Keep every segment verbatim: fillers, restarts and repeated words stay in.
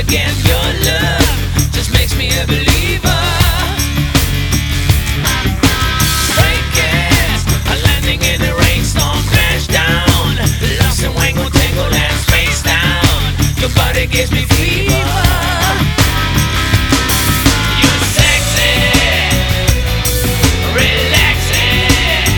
again. Your love just makes me a believer. Breakers are landing in a rainstorm, crash down. Lost in wangle, tangle, and space down. Your body gives me fever. You're sexy, relaxing,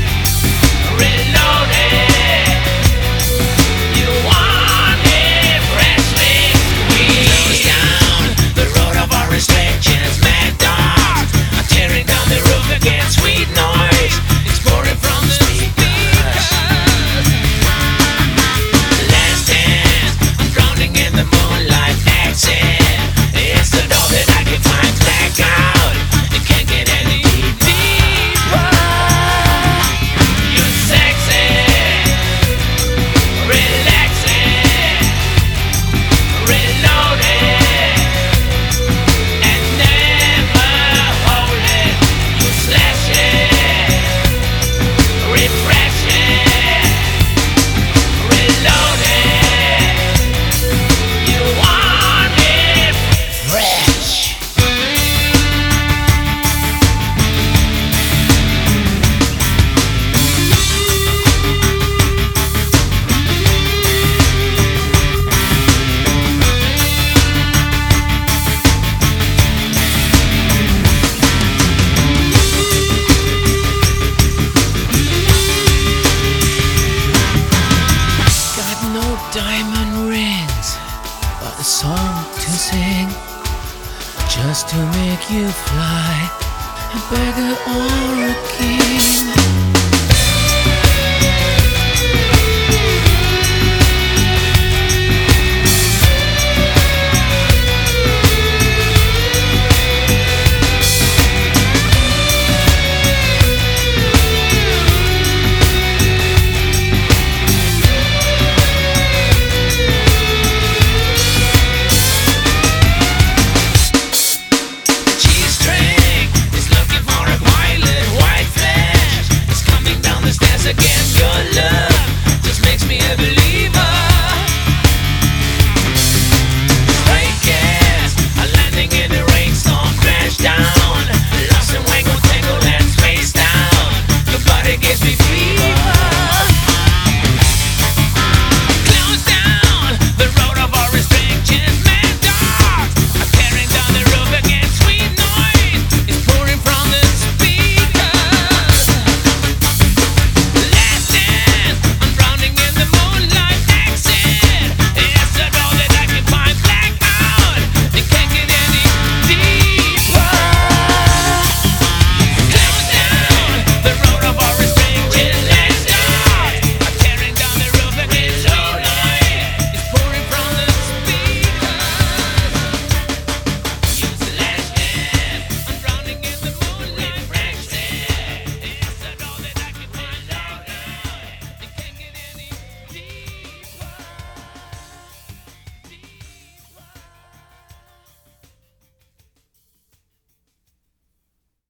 reloaded. You want it freshly squeezed. Down the road of our restrictions, mad dogs are tearing down the roof again. Sweet noise exploring from the speakers. Last dance, I'm drowning in the moonlight. Exit, it's the door that I can find. Black out, it can't get any deeper. You're sexy, relaxing, reloaded, and never holding. You slash it, refreshing, reloaded. You want it fresh. Got no diamond rings, but a song to sing, just to make you fly, a beggar or a king.